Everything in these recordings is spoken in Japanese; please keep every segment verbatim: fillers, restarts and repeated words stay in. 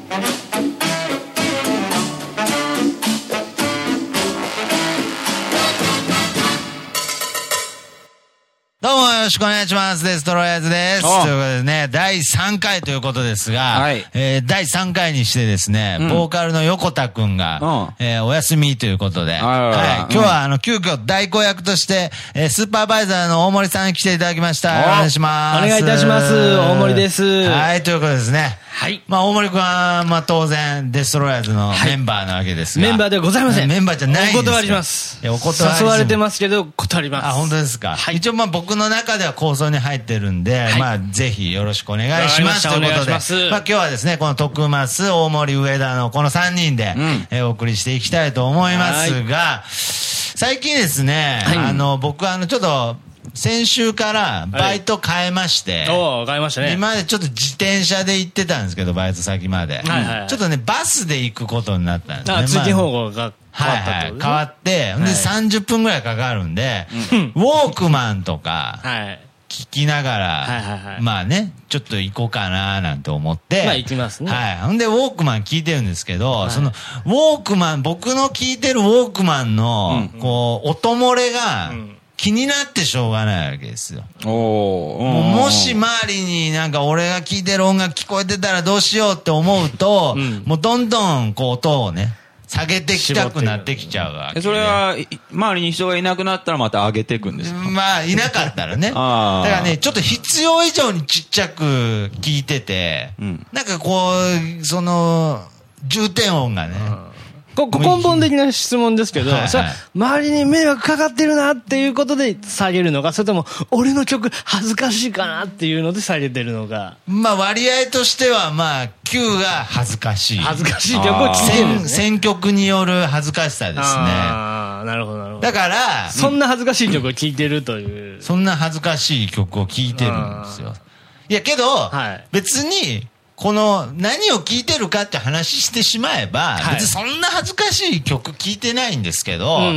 どうもよろしくお願いします。デストロイヤーズです。ということでね、だいさんかいということですが、はい、えー、だいさんかいにしてですね、うん、ボーカルの横田くんが、うん、えー、お休みということで、はい、今日はあの、急遽代行役として、えー、スーパーバイザーの大森さんに来ていただきました。お願いします。 お願いいたします。大森です。 はい、ということですね。 はい。 まあ、大森くんは、まあ、当然、デストロイヤーズのメンバーなわけですが、 はい、メンバーではございません。 メンバーじゃないんですか。 お断りします。 いや、お断りします。 誘われてますけど、断ります。 あ、本当ですか。はい。一応、まあ、僕の中では構想に入ってるんで、はい、まあ、ぜひよろしくお願いします。ということで、まあ、今日はですね、この徳増、大森、上田のこのさんにんで、うん、えー、お送りしていきたいと思いますが、最近ですね、はい、あの、僕はあの、ちょっと、先週からバイト変えまして、 はい、おー、変えましたね。 今までちょっと自転車で行ってたんですけど、バイト先まで。はいはい、ちょっとね、バスで行くことになったんですね。 あ、通勤方向が変わったってことですね。 はいはい、変わって、はい、で、さんじゅっぷんぐらいかかるんで、うん、ウォークマンとか、聞きながら、はいはいはい、まあね、ちょっと行こうかななんて思って、 まあ行きますね。 はい。ほんで、ウォークマン聞いてるんですけど、はい、その、ウォークマン、僕の聞いてるウォークマンの、うん、こう、音漏れが、うん、気になってしょうがないわけですよ。おー。もうもし周りになんか俺が聴いてる音楽聞こえてたらどうしようって思うと、うん、もうどんどんこう音をね、下げてきたくなってきちゃうわけで。 それは、周りに人がいなくなったらまた上げていくんですか？ まあ、いなかったらね。あだからね、ちょっと必要以上にちっちゃく聞いてて、うん、なんかこう、その、重点音がね、 根本的な質問ですけど、はいはい、それ周りに迷惑かかってるなっていうことで下げるのか、それとも俺の曲恥ずかしいかなっていうので下げてるのか。 まあ割合としてはまあきゅうが恥ずかしい。 恥ずかしい曲を聴いてるんですね。 選曲による恥ずかしさですね。 ああ、なるほどなるほど。 だから、 そんな恥ずかしい曲を聴いてるという。 そんな恥ずかしい曲を聴いてるんですよ。いやけど、はい、別に、この何を聴いてるかって話してしまえば、はい、別にそんな恥ずかしい曲聴いてないんですけど、うん、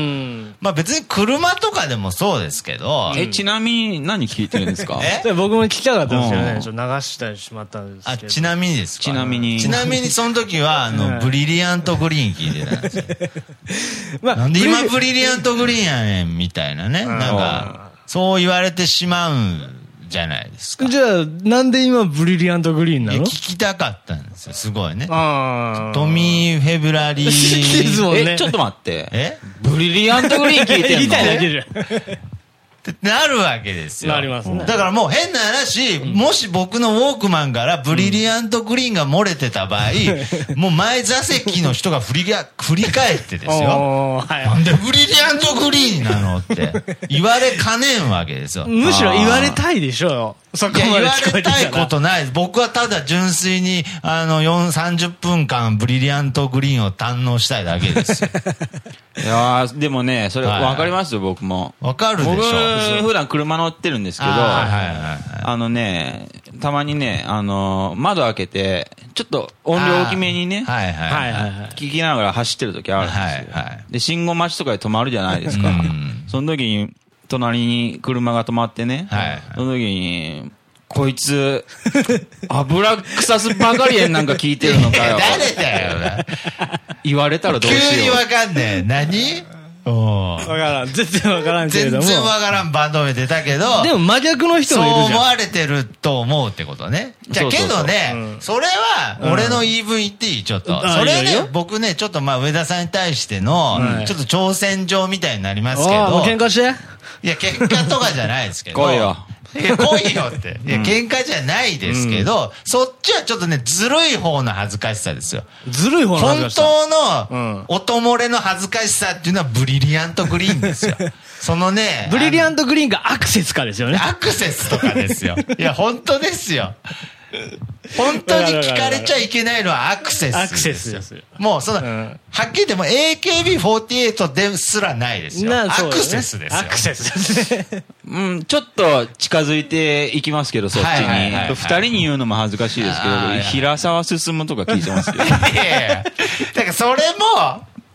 まあ別に車とかでもそうですけど。 え、ちなみに何聴いてるんですか？ え僕も聞きたかったんですよね。ちょっと流したしまったんですけど。 あ、ちなみにですか？ ちなみに。 ちなみにその時は、あの、ブリリアントグリーン聴いてたんですよ。まあ、なんで今ブリリアントグリーンやねんみたいなね。なんか、そう言われてしまうんじゃないですか。 じゃあ、なんで今ブリリアントグリーンなの？ 聞きたかったんですよ、すごいね。あトミー・フェブラリー。 好きですもんね。 え、ちょっと待って。 えブリリアントグリーン聞いてんの？ 言いたいだけじゃん。 ってなるわけですよ。 なりますね。 だからもう変な話、うん、もし僕のウォークマンからブリリアントグリーンが漏れてた場合、うん、もう前座席の人が振りが、振り返ってですよ。はい、なんでブリリアントグリーンなのって言われかねんわけですよ。 むしろ言われたいでしょよ。そこまで言われたいことないです。僕はただ純粋に、あの、よん、さんじゅっぷんかんブリリアントグリーンを堪能したいだけですよ。 いやー、でもね、それ分かりますよ、はい、僕も。 分かるでしょ。 僕、普段車乗ってるんですけど、あ, あのね、たまにね、あの、窓開けて、ちょっと音量大きめにね、はいはいはい、聞きながら走ってる時あるんですよ。はいはい、で、信号待ちとかで止まるじゃないですか。うん、その時に、隣に車が止まってね、はいはい、その時に、こいつ、油臭すばかりやんなんか聞いてるのかよ。 誰だよな。 言われたらどうしよう。 急にわかんねえ。何わからん。全然わからんけれども。 全然わからんバンド名出たけど。 でも真逆の人もいるじゃん。 そう思われてると思うってことね。じゃあけどね、それは俺の言い分言っていい？ちょっと。それね、僕ね、ちょっとまあ上田さんに対しての、ちょっと挑戦状みたいになりますけど。 もう喧嘩して。 いや、喧嘩とかじゃないですけど。 来いよ。 いや、来いよって。いや、喧嘩じゃないですけど、そっちはちょっとね、ずるい方の恥ずかしさですよ。 ずるい方の恥ずかしさ。 本当の、音漏れの恥ずかしさっていうのはブリリアントグリーンですよ。そのね。 ブリリアントグリーンがアクセスかですよね。 アクセスとかですよ。いや、本当ですよ。本当に聞かれちゃいけないのはアクセスですよ。アクセスですよ。もうその、うん、はっきり言っても エーケービーフォーティーエイト ですらないですよ。アクセスですよ。 アクセスですね。 うん、ちょっと近づいていきますけど、そっちに。二人に言うのも恥ずかしいですけど、平沢進とか聞いてますよ。いやいや。 だからそれも、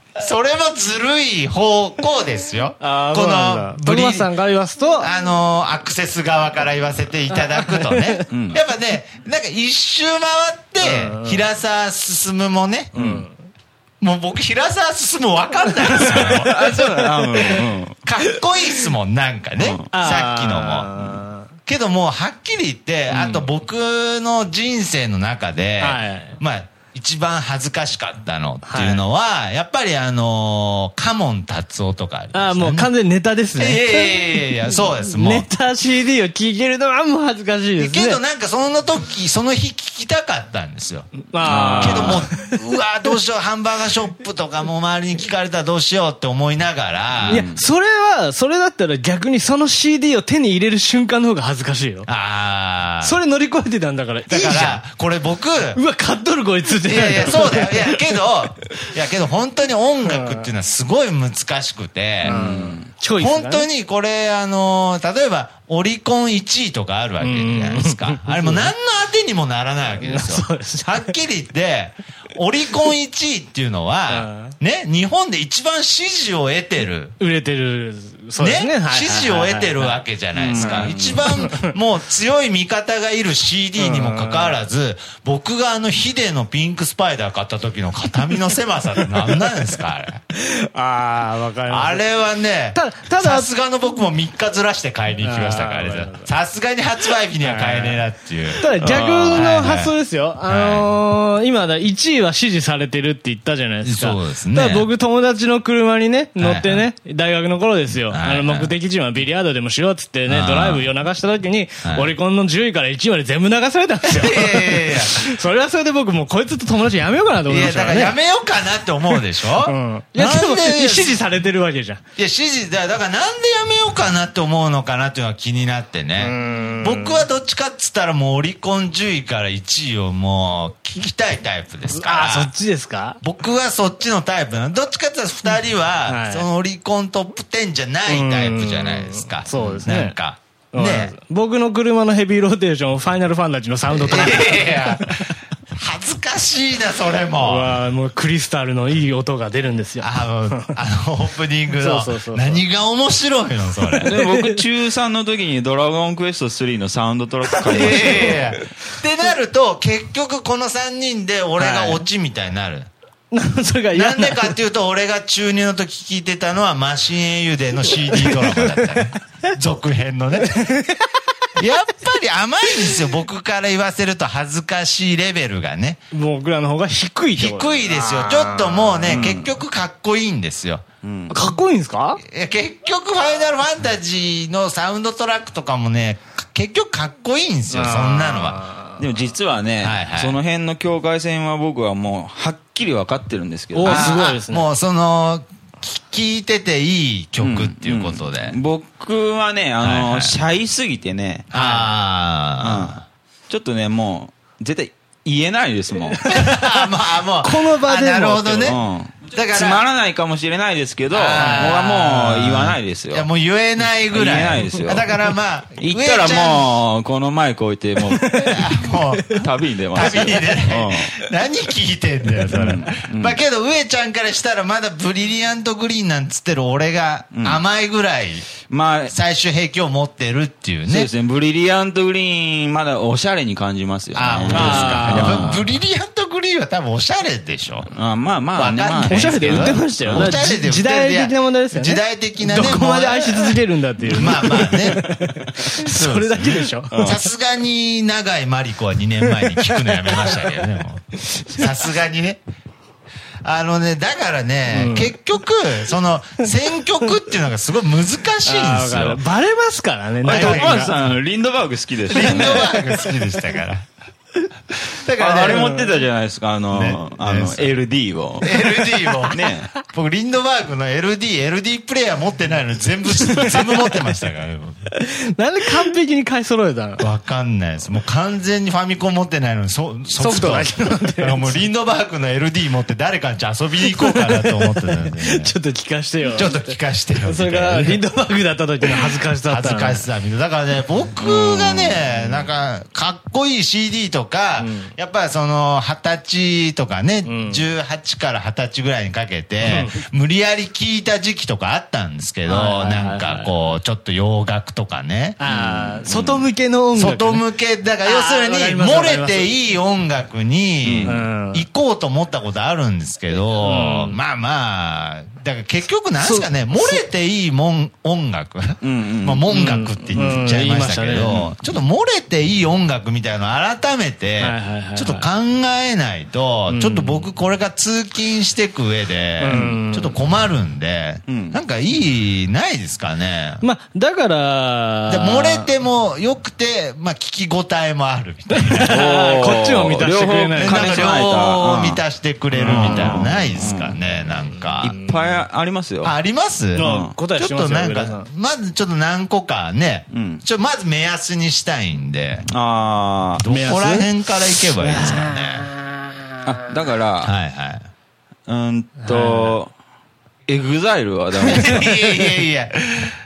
それもずるい方向ですよ。このブリさんから言わすと、 あのアクセス側から言わせていただくとね、うん、やっぱね、なんか一周回って平沢進もね、うん、もう僕平沢進分かんないですよ。あ、そうだ、うんうん、かっこいいっすもん、なんかね、うん、さっきのも。けどもうはっきり言って、うん、あと僕の人生の中で、はい、まあ一番恥ずかしかったのっていうのは、はい、やっぱりあのー、カモン達夫とかありましたね。ああ、もう完全にネタですね。 いやいやいや、そうです、もう。 ネタ シーディー を聴けるのはもう恥ずかしいですね。 けどなんかその時、その日聴きたかったんですよ。あけどもう、うわどうしよう、ハンバーガーショップとかも周りに聞かれたらどうしようって思いながら。 いや、それは、それだったら逆にその シーディー を手に入れる瞬間の方が恥ずかしいよ。ああ。それ乗り越えてたんだから。いいじゃん。だから、これ僕。うわ、買っとるこいつって。 いやいや、そうだよ。いや、けど、いや、けど本当に音楽っていうのはすごい難しくて、うん、本当にこれ、あの、例えば、オリコンいちいとかあるわけじゃないですか。あれも何の当てにもならないわけですよ。はっきり言って、オリコンいちいっていうのは、ね、日本で一番支持を得てる。 売れてる。そうですね。 支持を得てるわけじゃないですか。一番もう強い味方がいる シーディー にもかかわらず、僕があのヒデのピンクスパイダー買った時の肩身の狭さって何なんですか、あれ。 ああ、わかります。 あれはね、ただ、さすがの僕もみっかずらして買いに行きましたから、さすがに発売日には買えねえなっていう。 ただ逆の発想ですよ。あのー、今だいちいは支持されてるって言ったじゃないですか。 そうですね。 ただ僕友達の車にね、乗ってね、大学の頃ですよ。あの目的地はビリヤードでもしろっつってね、ドライブ夜流した時に、オリコンのじゅういからいちいまで全部流されたんですよ。いやいやいやそれはそれで僕もうこいつと友達やめようかなと思いましたからね。 いや、だからやめようかなって思うでしょ。うん。 いや、でも支持されてるわけじゃん。いや、支持だ、だからなんでやめようかなって思うのかなっていうのが気になってね。僕はどっちかっつったらもうオリコンじゅういからいちいをもう聞きたいタイプですから。 あ、そっちですか？ 僕はそっちのタイプなの。どっちかって言ったらふたりは、そのオリコントップじゅうじゃないタイプじゃないですか。 そうですね。 なんか。ね。 僕の車のヘビーローテーション、ファイナルファンタジーのサウンドトラック。 いやいや恥ずかしいな、それも。 うわもうクリスタルのいい音が出るんですよ。 あの、あのオープニングの。そうそうそう。何が面白いの、それ。 で僕、中さんの時にドラゴンクエストスリーのサウンドトラック買いました。いやいやってなると、結局このさんにんで俺がオチみたいになる。 それが嫌なんでかっていうと、俺が中にの時聞いてたのはマシン英雄伝の シーディー ドラマだったね。続編のね。やっぱり甘いんですよ。僕から言わせると恥ずかしいレベルがね。 僕らの方が低いってこと。 低いですよ。ちょっともうね、うん、結局かっこいいんですよ。 うん、かっこいいんですか？ いや、結局ファイナルファンタジーのサウンドトラックとかもね、結局かっこいいんですよ、そんなのは。 でも実はね、はいはい、その辺の境界線は僕はもうはっきり分かってるんですけど、 おすごいですね。 もうその聴いてていい曲っていうことで、 うんうん、僕はね、あの、はいはい、シャイすぎてね、あ、うん、ちょっとねもう絶対言えないですもん。 まあもうこの場でも。 なるほどね。 うんだからつまらないかもしれないですけど、僕はもう言わないですよ。 いやもう言えないぐらい。 言えないですよ。 だからまあ言ったらもうこのマイク置いてもうもう旅に出ます。 旅に出ない。何聞いてんだよそれ。まあけど上ちゃんからしたらまだブリリアントグリーンなんつってる俺が甘いぐらいまあ最終兵器を持ってるっていうね。 そうですね。ブリリアントグリーンまだおしゃれに感じますよね。 あ、本当ですか。ブリリアントグリーンは多分おしゃれでしょ。 あ、まあまあね。 おしゃれで売ってましたよ。時代的な問題ですよね。 時代的なね。 どこまで愛し続けるんだっていう。 まあまあね。 それだけでしょ。 さすがに長井真理子はにねんまえに聞くのやめましたけどね。さすがにね。あのね、だからね、うん、結局、その、選曲っていうのがすごい難しいんですよ。 バレますからね、 長井さん、リンドバーグ好きでした。 リンドバーグ好きでしたから。 だからね、あれ持ってたじゃないですか、あの、ね、あの、エルディー を。 エルディー を。ね。僕、リンドバーグの エルディー、エルディー プレイヤー持ってないのに全部、全部持ってましたからね。 なんで完璧に買い揃えたの？ わかんないです。もう完全にファミコン持ってないのにソ、ソフトだけ持ってる。もうリンドバーグの エルディー 持って誰かんち遊びに行こうかなと思ってたんで、ね。 ちょっと聞かしてよ。 ちょっと聞かしてよ。 それからリンドバーグだった時の恥ずかしさだった。 恥ずかしさみたいな。だからね、僕がね、なんか、かっこいい シーディー とか、 は、やっぱりその、はたちとかね、じゅうはちからはたちぐらいにかけて、無理やり聞いた時期とかあったんですけど、なんかこう、ちょっと洋楽とかね。 外向けの音楽。 外向け、だから要するに、漏れていい音楽に行こうと思ったことあるんですけど、まあまあ、だから結局なんですかね、漏れていいもん音楽、まあ文楽って言っちゃいましたけど、ちょっと漏れていい音楽みたいなのを改めて、ちょっと考えないと、ちょっと僕これが通勤していく上で、ちょっと困るんで、なんかいい、ないですかね。 まあ、だから、 漏れてもよくて、まあ聞き応えもあるみたいな。 こっちを満たしてくれない。 なんか両方満たしてくれるみたいなのないですかね、なんか。 いっぱいありますよ。 あります？ 答えしますよ。 ちょっとなんか、まずちょっと何個かね、ちょまず目安にしたいんで、 あどこら辺からいけばいいですかね。 あ、だから、 はいはい。 うんと、エグザイルはダメ。 いやいやいや。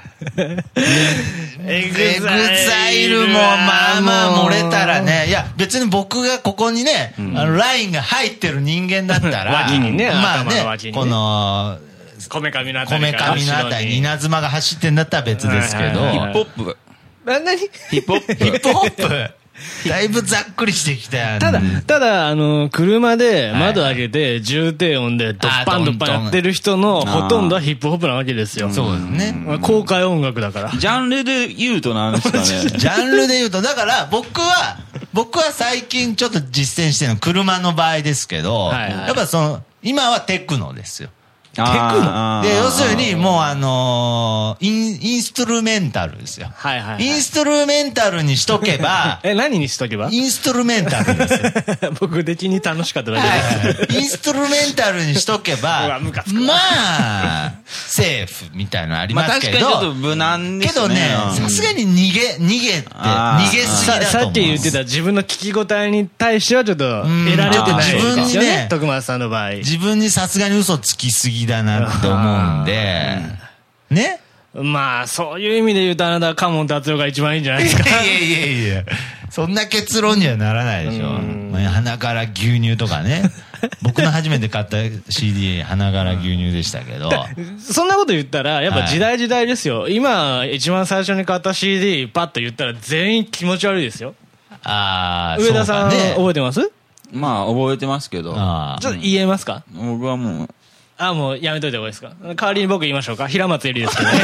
エグザイルもまあまあ漏れたらね、いや別に僕がここにね、あのラインが入ってる人間だったら、 脇にね、 まあね、この、 こめかみのあたり。 こめかみのあたりに稲妻が走ってんだったら別ですけど。 ヒップホップ。 何ヒップホップ。 ヒップホップだいぶざっくりしてきたやん。 ただ、ただ、あの、車で窓開けて重低音でドッパンドッパンやってる人のほとんどはヒップホップなわけですよ。 そうですね。 公開音楽だから。 ジャンルで言うとなんですかね。 ジャンルで言うと、だから僕は、僕は最近ちょっと実践してるの車の場合ですけど、やっぱその、今はテクノですよ。テクノで、要するに、もうあのー、イン、インストゥルメンタルですよ。 はいはい、はい。 インストゥルメンタルにしとけば、 え、何にしとけばインストゥルメンタルですよ。 僕的に楽しかっただけです。 インストゥルメンタルにしとけば、まあ、セーフみたいなのありますけど、 まあ確かにちょっと無難ですね。 けどね、さすがに逃げ、逃げって、逃げすぎだと思う。 さっき言ってた自分の聞き応えに対してはちょっと得られてないですよね。徳松さんの場合。 自分にさすがに嘘つきすぎだなって思うんで、ね。 まあ、そういう意味で言うとあなたはカモン達夫が一番いいんじゃないですか。 いやいやいや、そんな結論にはならないでしょ。鼻から牛乳とかね。僕の初めて買った シーディー、鼻から牛乳でしたけど。 そんなこと言ったら、やっぱ時代時代ですよ。はい、今、一番最初に買った シーディー、パッと言ったら全員気持ち悪いですよ。 ああ、 上田さん、ね、覚えてます？ まあ、覚えてますけど。ちょっと言えますか？ 僕はもう。 あ、もうやめといた方がいいですか？代わりに僕言いましょうか。平松絵里ですけど。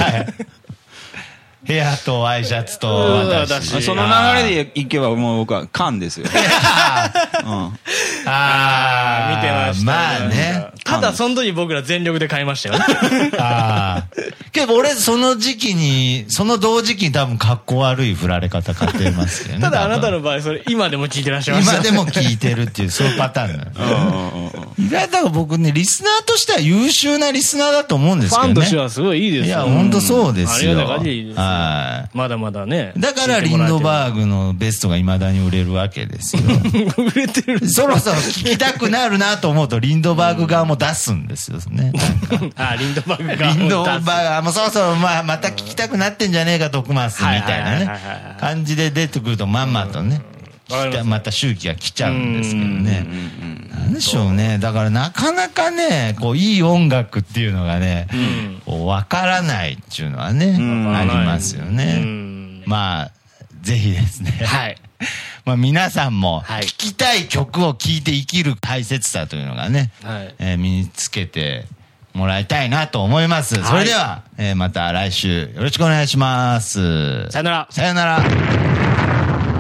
部屋とワイシャツと私。 その流れでいけばもう僕は缶ですよ。 ああ、見てました。 まあね。 ただその時僕ら全力で買いましたよ。 ああ。けど俺その時期に、その同時期に多分格好悪い振られ方買ってますけどね。 ただあなたの場合それ今でも聞いてらっしゃいます。 今でも聞いてるっていう、そういうパターンなの。意外と僕ね、リスナーとしては優秀なリスナーだと思うんですけどね。 ファンとしてはすごいいいですよ。 いや、本当そうですよ。 ありがたい限りです。はい。まだまだね。 だからリンドバーグのベストが未だに売れるわけですよ。 売れてる。 そろそろ聞きたくなるなと思うと、リンドバーグ側も出すんですよね。 あ、リンドバーグ側も。 リンドバーグ、もうそろそろまあまた聞きたくなってんじゃねえか、徳松みたいなね。感じで出てくると、まんまとね。また周期が来ちゃうんですけどね。なんでしょうね。だからなかなかね、こう、いい音楽っていうのがね、わからないっていうのはね、ありますよね。まあ、ぜひですね。はい。まあ皆さんも、聴きたい曲を聴いて生きる大切さというのがね、身につけてもらいたいなと思います。それでは、また来週よろしくお願いします。 さよなら。 さよなら。